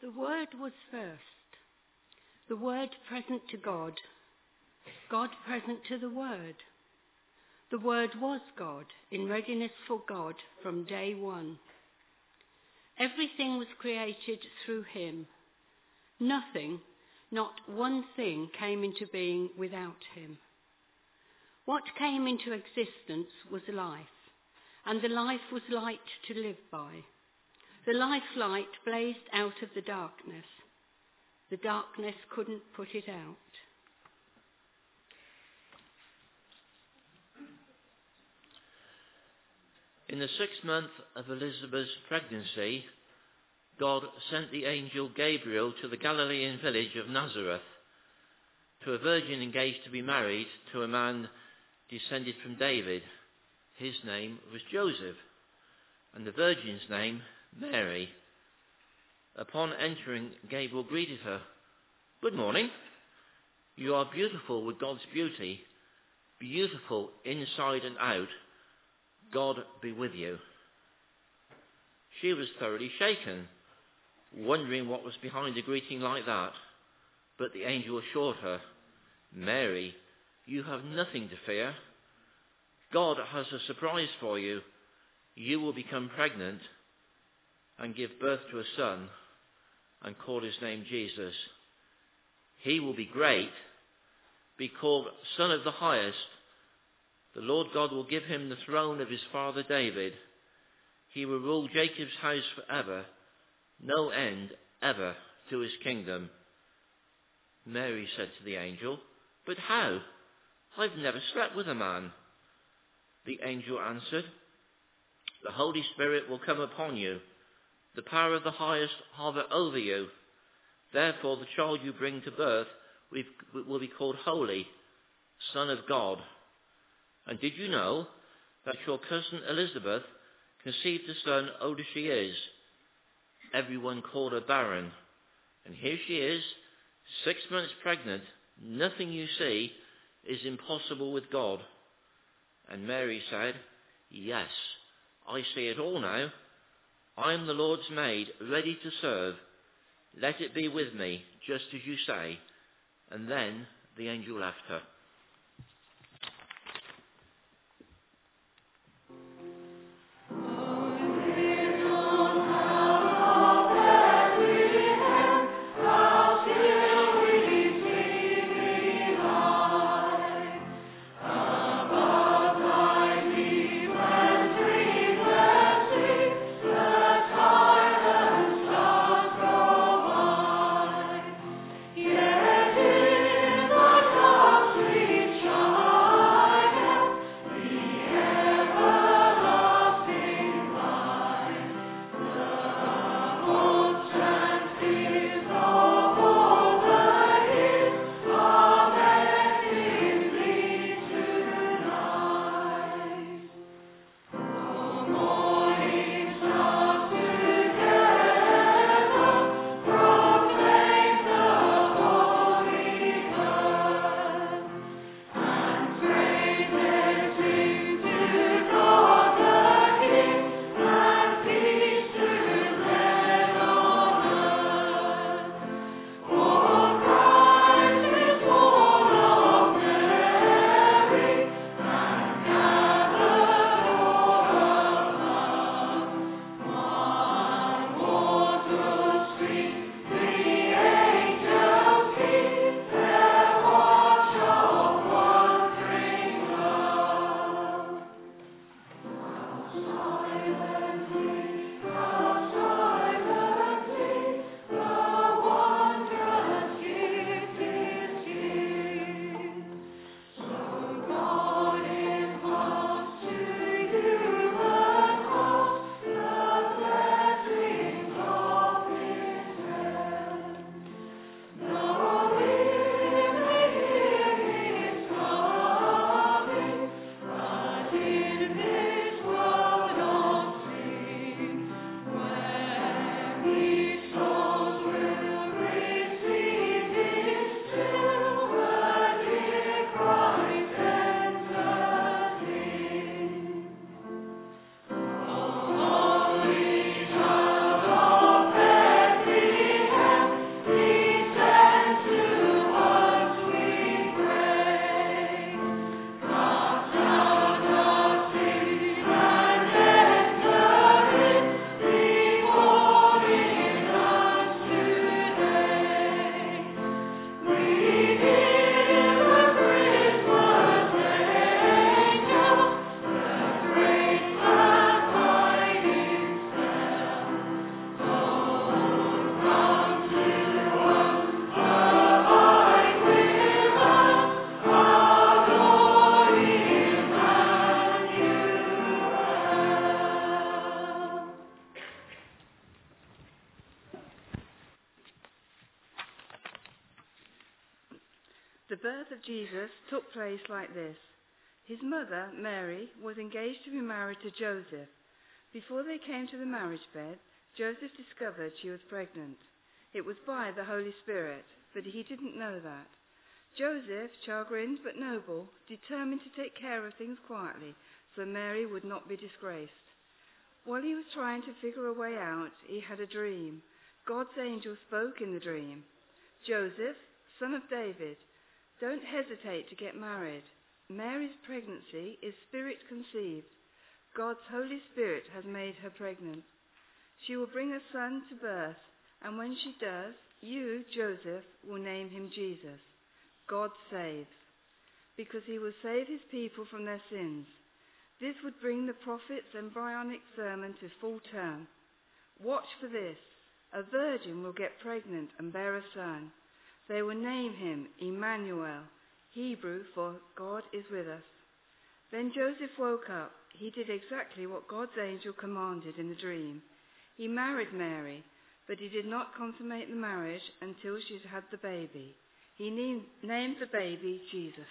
The Word was first, the Word present to God, God present to the Word. The Word was God, in readiness for God from day one. Everything was created through him. Nothing, not one thing, came into being without him. What came into existence was life, and the life was light to live by. The life light blazed out of the darkness. The darkness couldn't put it out. In the 6th month of Elizabeth's pregnancy, God sent the angel Gabriel to the Galilean village of Nazareth, to a virgin engaged to be married to a man descended from David. His name was Joseph, and the virgin's name Mary. Upon entering, Gabriel greeted her. "Good morning. You are beautiful with God's beauty, beautiful inside and out. God be with you." She was thoroughly shaken, wondering what was behind a greeting like that. But the angel assured her, "Mary, you have nothing to fear. God has a surprise for you. You will become pregnant and give birth to a son and call his name Jesus. He will be great, be called Son of the Highest. The Lord God will give him the throne of his father David. He will rule Jacob's house forever, no end ever to his kingdom." Mary said to the angel, "But how? I've never slept with a man." The angel answered, "The Holy Spirit will come upon you. The power of the Highest hover over you. Therefore the child you bring to birth will be called Holy, Son of God. And did you know that your cousin Elizabeth conceived a son, old as she is? Everyone called her barren. And here she is, 6 months pregnant. Nothing you see is impossible with God." And Mary said, "Yes, I see it all now. I am the Lord's maid, ready to serve. Let it be with me, just as you say." And then the angel left her. Yet in the The birth of Jesus took place like this. His mother, Mary, was engaged to be married to Joseph. Before they came to the marriage bed, Joseph discovered she was pregnant. It was by the Holy Spirit, but he didn't know that. Joseph, chagrined but noble, determined to take care of things quietly so Mary would not be disgraced. While he was trying to figure a way out, he had a dream. God's angel spoke in the dream. Joseph, son of David, don't hesitate to get married. Mary's pregnancy is spirit conceived. God's Holy Spirit has made her pregnant. She will bring a son to birth, and when she does, you, Joseph, will name him Jesus. God saves, because he will save his people from their sins. This would bring the prophet's embryonic sermon to full term. Watch for this. A virgin will get pregnant and bear a son. They will name him Emmanuel, Hebrew for God is with us. Then Joseph woke up. He did exactly what God's angel commanded in the dream. He married Mary, but he did not consummate the marriage until she had the baby. He named the baby Jesus.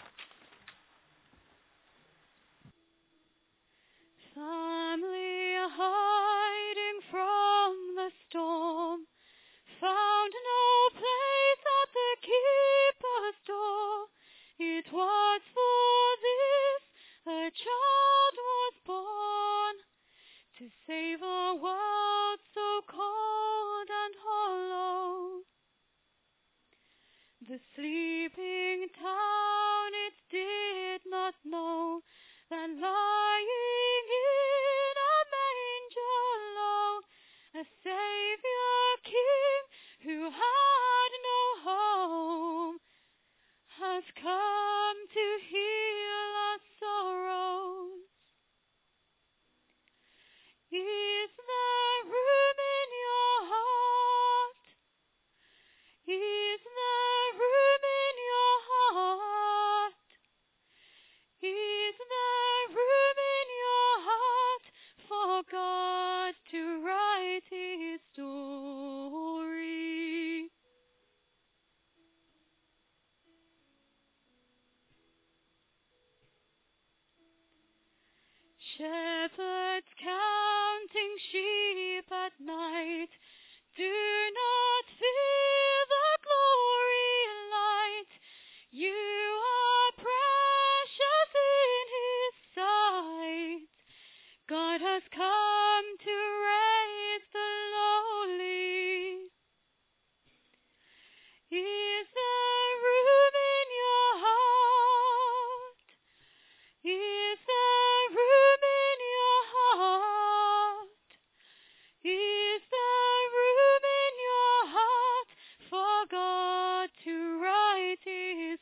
Family hiding from the storm, found no place at the keeper's door. It was for this a child was born, to save a world so cold and hollow. The sleeping town, it did not know that lying in a manger low, a Saviour King who had no home, has come to heal our sorrows. Is there room in your heart? Is there room in your heart? Is there room in your heart for God to write his story? Shepherds counting sheep at night, do not fear the glory light. You are precious in his sight. God has come to raise the lowly. Is there room in your heart? Is there room in your heart? Is there room in your heart for God to write his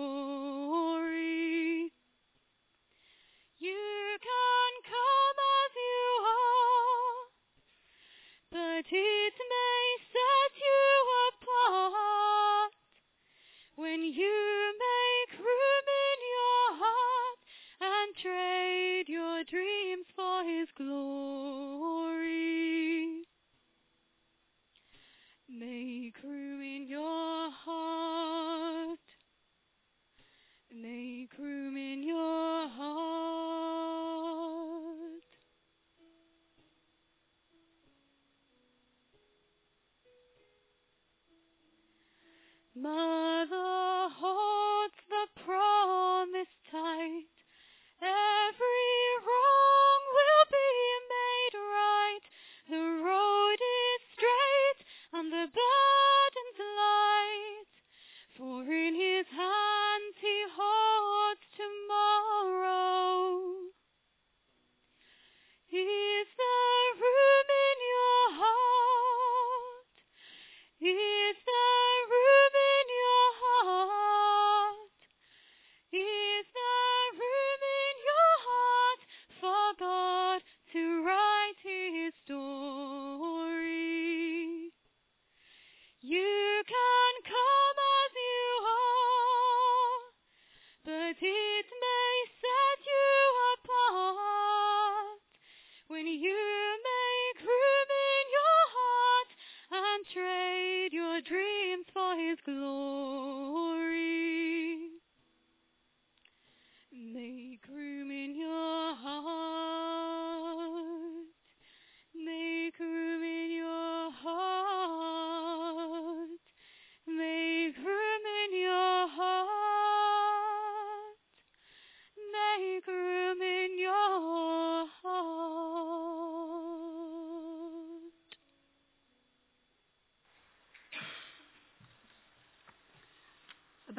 story? You can come as you are, but it may set you apart when you make room in your heart and trade your dreams for his glory. Make room in your heart. Make room in your heart. Mother holds the promise tight. Every wrong will be made right. The road is straight and the burden's light. For in his hands he holds tomorrow. Is there room in your heart? Is there room in your heart?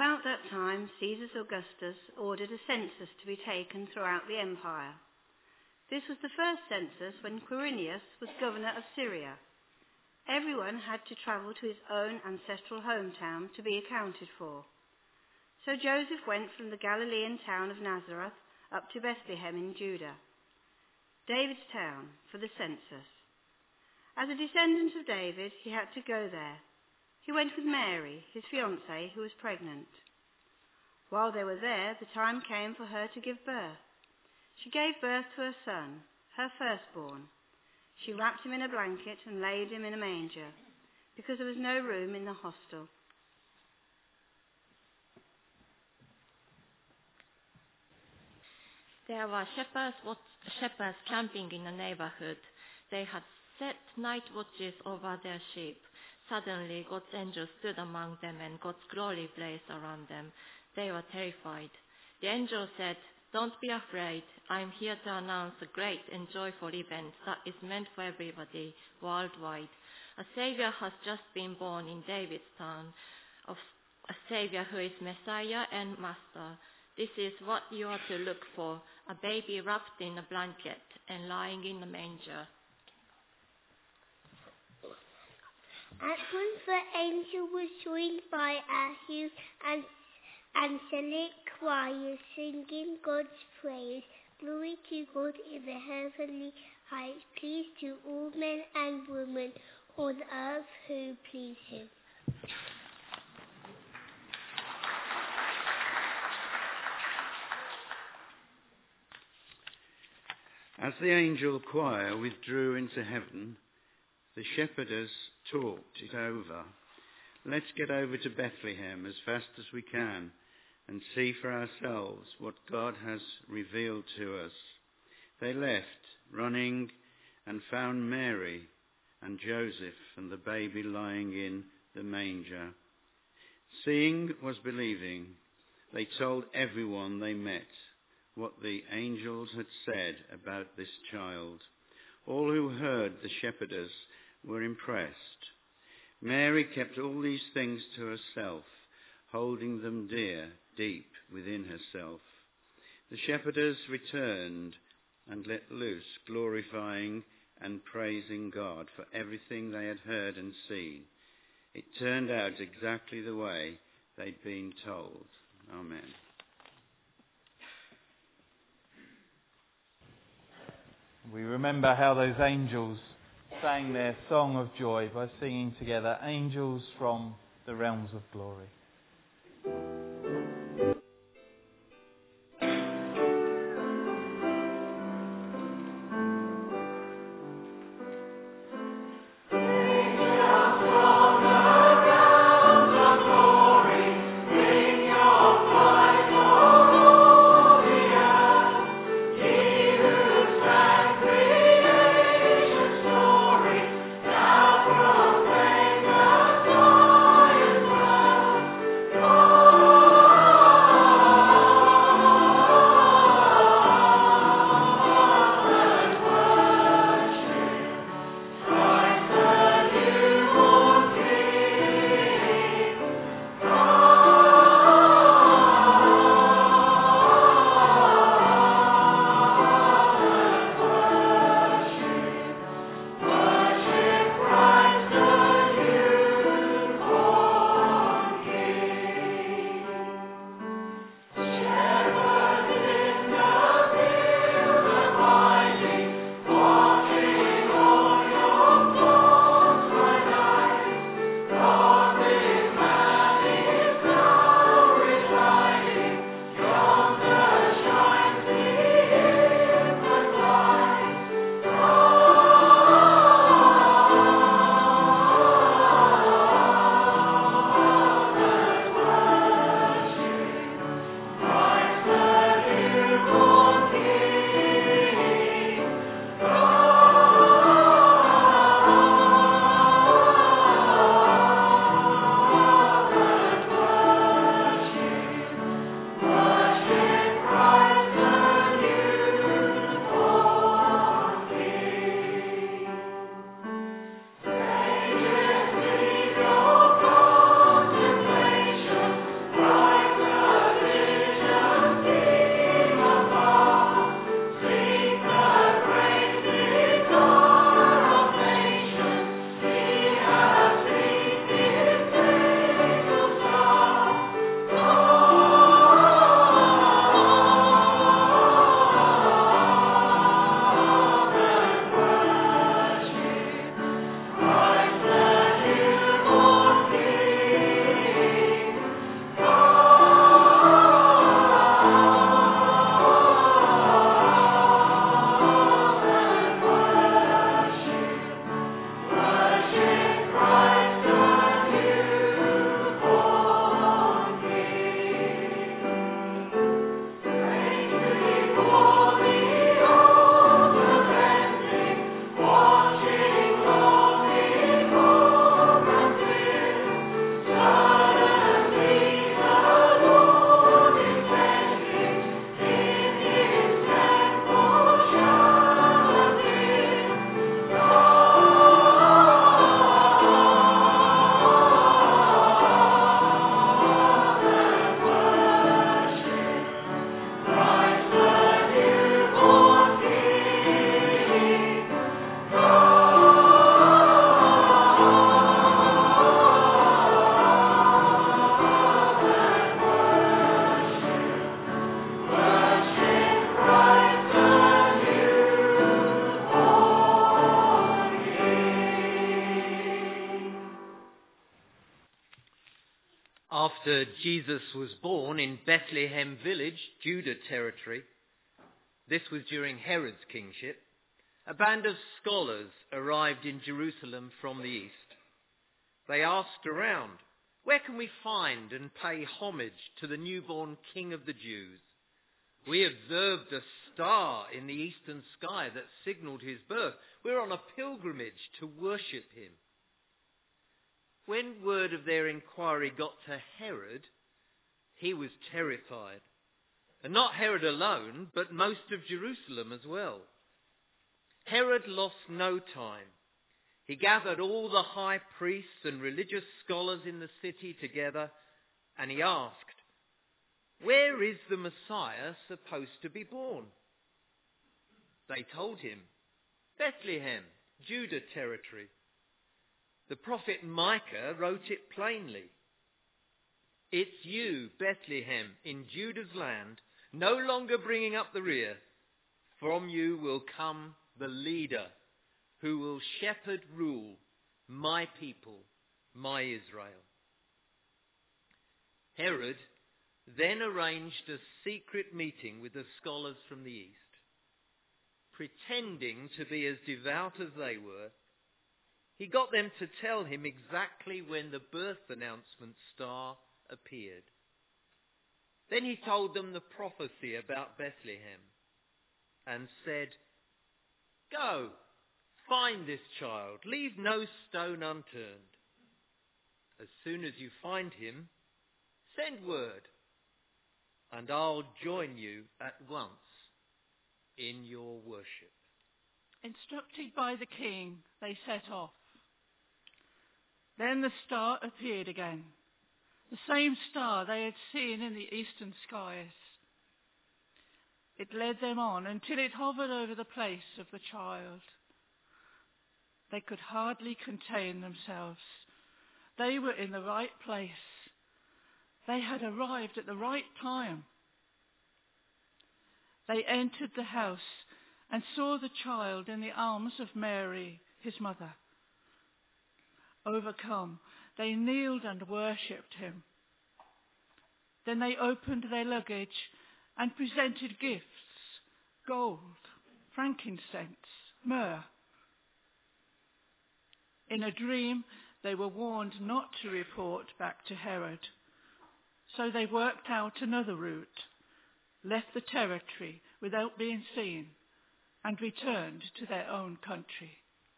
About that time, Caesar Augustus ordered a census to be taken throughout the empire. This was the first census when Quirinius was governor of Syria. Everyone had to travel to his own ancestral hometown to be accounted for. So Joseph went from the Galilean town of Nazareth up to Bethlehem in Judah, David's town, for the census. As a descendant of David, he had to go there. He went with Mary, his fiancée, who was pregnant. While they were there, the time came for her to give birth. She gave birth to her son, her firstborn. She wrapped him in a blanket and laid him in a manger, because there was no room in the hostel. There were shepherds camping in the neighborhood. They had set night watches over their sheep. Suddenly, God's angel stood among them, and God's glory blazed around them. They were terrified. The angel said, "Don't be afraid. I'm here to announce a great and joyful event that is meant for everybody worldwide. A Savior has just been born in David's town, a Savior who is Messiah and Master. This is what you are to look for, a baby wrapped in a blanket and lying in a manger." At once the angel was joined by a huge and angelic choir singing God's praise. Glory to God in the heavenly heights, peace to all men and women on earth who please him. As the angel choir withdrew into heaven, the shepherdess talked it over. Let's get over to Bethlehem as fast as we can and see for ourselves what God has revealed to us. They left, running, and found Mary and Joseph and the baby lying in the manger. Seeing was believing. They told everyone they met what the angels had said about this child. All who heard the shepherdess were impressed. Mary kept all these things to herself, holding them dear, deep within herself. The shepherdess returned and let loose, glorifying and praising God for everything they had heard and seen. It turned out exactly the way they'd been told. Amen. We remember how those angels sang their song of joy by singing together, "Angels from the Realms of Glory." After Jesus was born in Bethlehem village, Judah territory, this was during Herod's kingship, a band of scholars arrived in Jerusalem from the east. They asked around, "Where can we find and pay homage to the newborn King of the Jews? We observed a star in the eastern sky that signalled his birth. We're on a pilgrimage to worship him." When word of their inquiry got to Herod, he was terrified. And not Herod alone, but most of Jerusalem as well. Herod lost no time. He gathered all the high priests and religious scholars in the city together, and he asked, "Where is the Messiah supposed to be born?" They told him, "Bethlehem, Judah territory. The prophet Micah wrote it plainly. It's you, Bethlehem, in Judah's land, no longer bringing up the rear. From you will come the leader who will shepherd rule my people, my Israel." Herod then arranged a secret meeting with the scholars from the east. Pretending to be as devout as they were, he got them to tell him exactly when the birth announcement star appeared. Then he told them the prophecy about Bethlehem and said, "Go, find this child. Leave no stone unturned. As soon as you find him, send word, and I'll join you at once in your worship." Instructed by the king, they set off. Then the star appeared again, the same star they had seen in the eastern skies. It led them on until it hovered over the place of the child. They could hardly contain themselves. They were in the right place. They had arrived at the right time. They entered the house and saw the child in the arms of Mary, his mother. Overcome, they kneeled and worshipped him. Then they opened their luggage and presented gifts: gold, frankincense, myrrh. In a dream, they were warned not to report back to Herod. So they worked out another route, left the territory without being seen, and returned to their own country.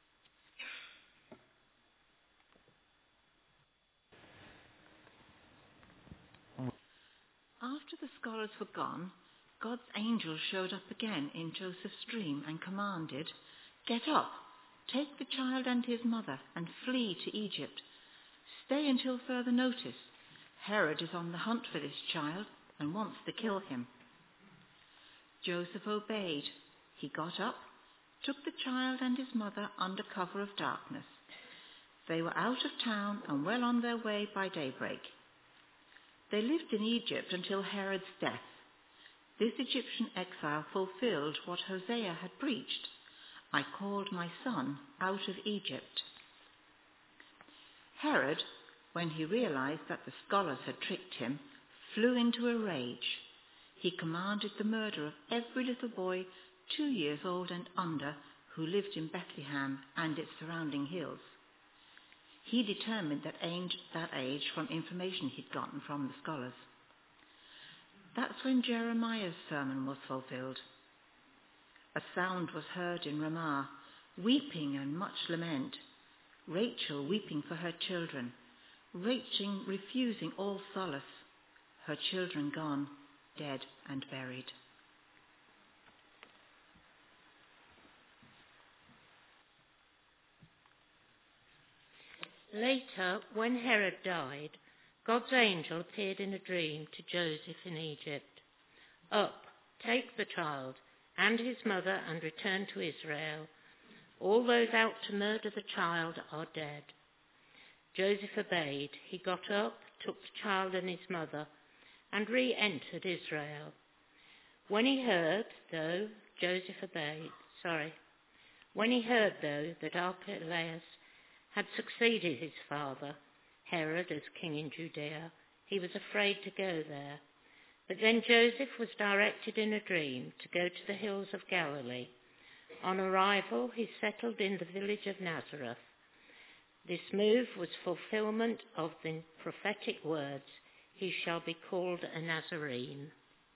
After the scholars were gone, God's angel showed up again in Joseph's dream and commanded, "Get up, take the child and his mother, and flee to Egypt. Stay until further notice. Herod is on the hunt for this child and wants to kill him." Joseph obeyed. He got up, took the child and his mother under cover of darkness. They were out of town and well on their way by daybreak. They lived in Egypt until Herod's death. This Egyptian exile fulfilled what Hosea had preached: "I called my son out of Egypt." Herod, when he realized that the scholars had tricked him, flew into a rage. He commanded the murder of every little boy 2 years old and under who lived in Bethlehem and its surrounding hills. He determined that age from information he'd gotten from the scholars. That's when Jeremiah's sermon was fulfilled. A sound was heard in Ramah, weeping and much lament. Rachel weeping for her children, Rachel refusing all solace, her children gone, dead and buried. Later, when Herod died, God's angel appeared in a dream to Joseph in Egypt. "Up, take the child and his mother and return to Israel. All those out to murder the child are dead." Joseph obeyed. He got up, took the child and his mother, and re-entered Israel. When he heard, though, that Archelaus had succeeded his father, Herod, as king in Judea, he was afraid to go there. But then Joseph was directed in a dream to go to the hills of Galilee. On arrival, he settled in the village of Nazareth. This move was fulfillment of the prophetic words, "He shall be called a Nazarene."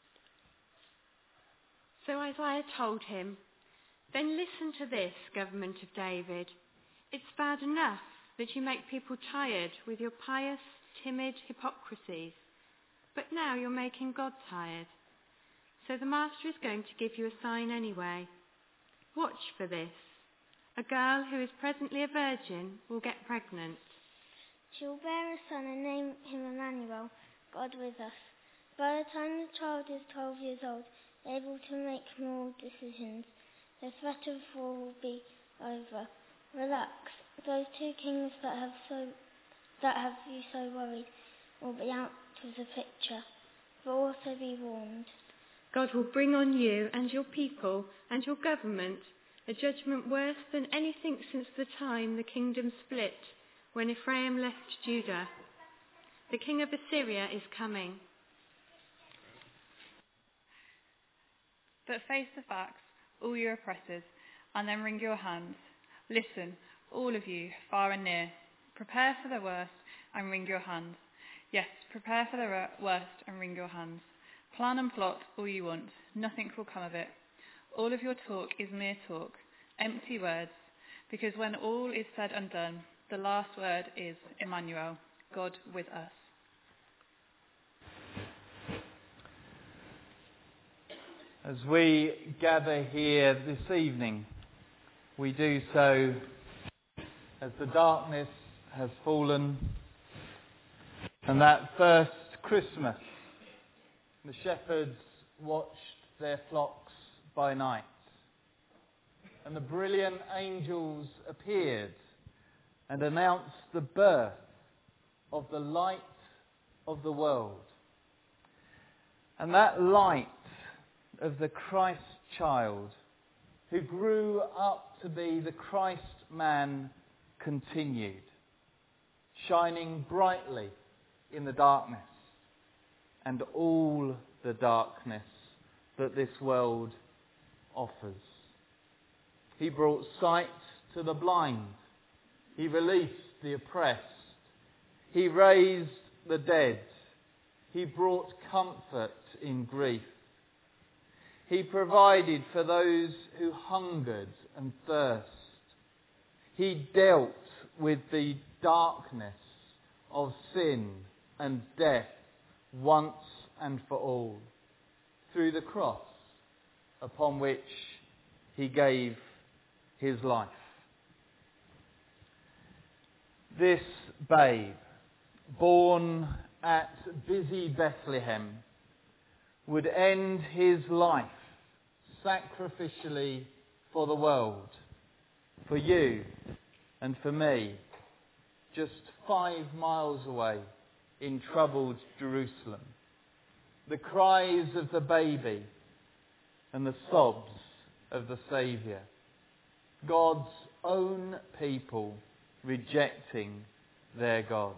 So Isaiah told him, "Then listen to this, government of David. It's bad enough that you make people tired with your pious, timid hypocrisies, but now you're making God tired. So the Master is going to give you a sign anyway. Watch for this. A girl who is presently a virgin will get pregnant. She will bear a son and name him Emmanuel, God with us. By the time the child is 12 years old, able to make moral decisions, the threat of war will be over. Relax. Those two kings that have you so worried will be out of the picture. But also be warned. God will bring on you and your people and your government a judgment worse than anything since the time the kingdom split, when Ephraim left Judah. The king of Assyria is coming." But face the facts, all your oppressors, and then wring your hands. Listen, all of you, far and near. Prepare for the worst and wring your hands. Yes, prepare for the worst and wring your hands. Plan and plot all you want. Nothing will come of it. All of your talk is mere talk, empty words, because when all is said and done, the last word is Emmanuel, God with us. As we gather here this evening, we do so as the darkness has fallen, and that first Christmas, the shepherds watched their flocks by night, and the brilliant angels appeared and announced the birth of the light of the world. And that light of the Christ child, who grew up to be the Christ man, continued, shining brightly in the darkness and all the darkness that this world offers. He brought sight to the blind. He released the oppressed. He raised the dead. He brought comfort in grief. He provided for those who hungered and thirst. He dealt with the darkness of sin and death once and for all through the cross upon which he gave his life. This babe, born at busy Bethlehem, would end his life sacrificially for the world, for you and for me, just 5 miles away in troubled Jerusalem. The cries of the baby and the sobs of the Saviour. God's own people rejecting their God.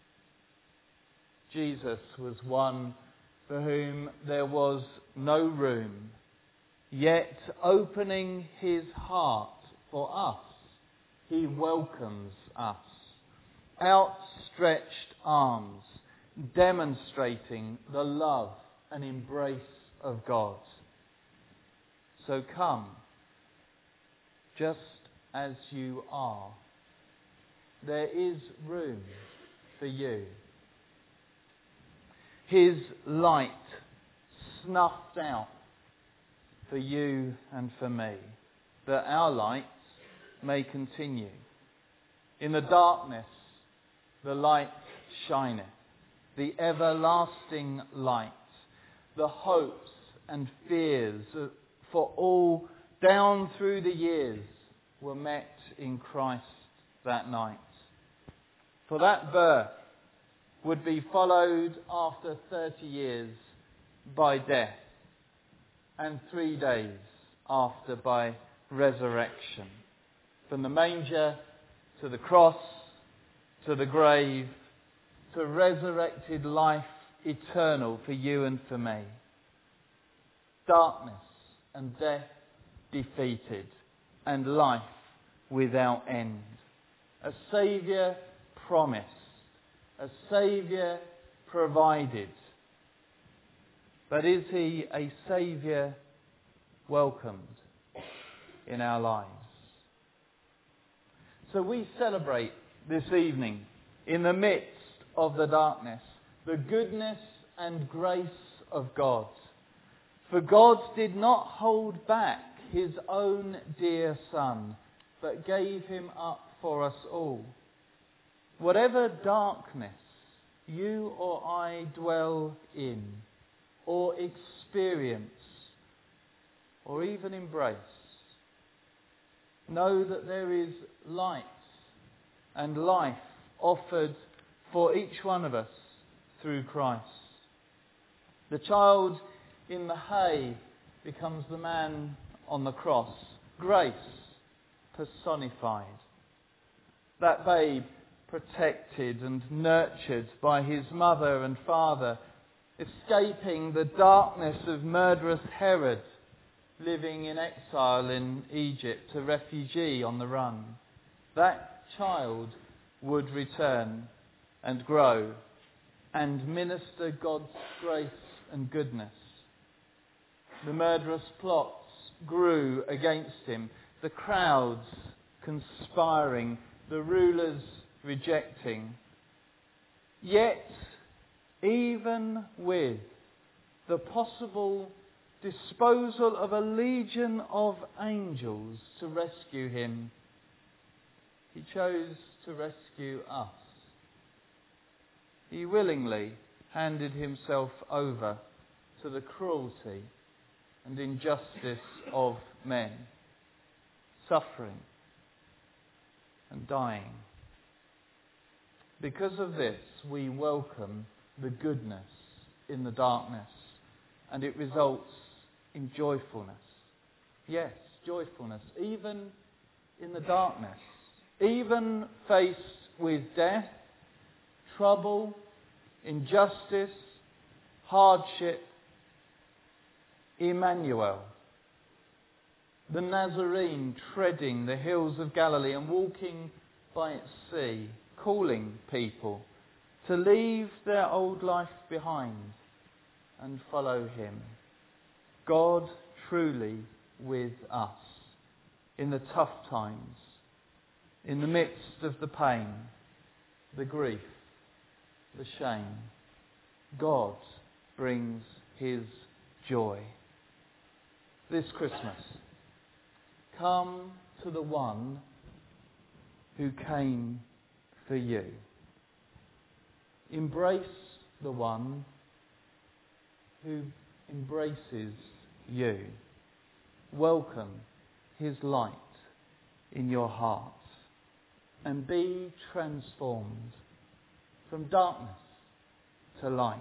Jesus was one for whom there was no room, yet opening his heart for us, he welcomes us. Outstretched arms, demonstrating the love and embrace of God. So come, just as you are. There is room for you. His light snuffed out for you and for me, that our lights may continue. In the darkness, the light shineth, the everlasting light, the hopes and fears for all down through the years were met in Christ that night. For that birth would be followed after 30 years by death, and 3 days after by resurrection. From the manger to the cross, to the grave, to resurrected life eternal for you and for me. Darkness and death defeated, and life without end. A Saviour promised, a Saviour provided. But is he a Saviour welcomed in our lives? So we celebrate this evening, in the midst of the darkness, the goodness and grace of God. For God did not hold back his own dear Son, but gave him up for us all. Whatever darkness you or I dwell in, or experience, or even embrace, know that there is light and life offered for each one of us through Christ. The child in the hay becomes the man on the cross. Grace personified. That babe protected and nurtured by his mother and father, escaping the darkness of murderous Herod, living in exile in Egypt, a refugee on the run. That child would return and grow and minister God's grace and goodness. The murderous plots grew against him, the crowds conspiring, the rulers rejecting. Yet, even with the possible disposal of a legion of angels to rescue him, he chose to rescue us. He willingly handed himself over to the cruelty and injustice of men, suffering and dying. Because of this, we welcome the goodness in the darkness, and it results in joyfulness. Yes, joyfulness, even in the darkness, even faced with death, trouble, injustice, hardship. Emmanuel, the Nazarene, treading the hills of Galilee and walking by its sea, calling people to leave their old life behind and follow him. God truly with us in the tough times, in the midst of the pain, the grief, the shame. God brings his joy. This Christmas, come to the one who came for you. Embrace the one who embraces you. Welcome his light in your heart and be transformed from darkness to light.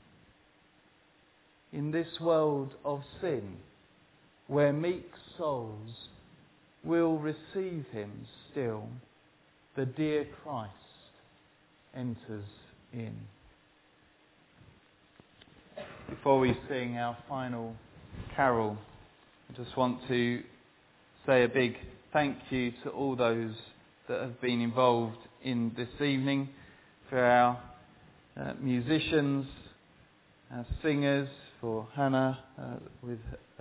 In this world of sin, where meek souls will receive him still, the dear Christ enters in. Before we sing our final carol, I just want to say a big thank you to all those that have been involved in this evening, for our musicians, our singers, for Hannah with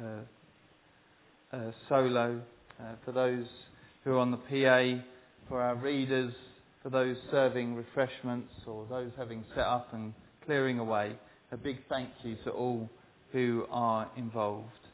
solo, for those who are on the PA, for our readers, for those serving refreshments or those having set up and clearing away. A big thank you to all who are involved.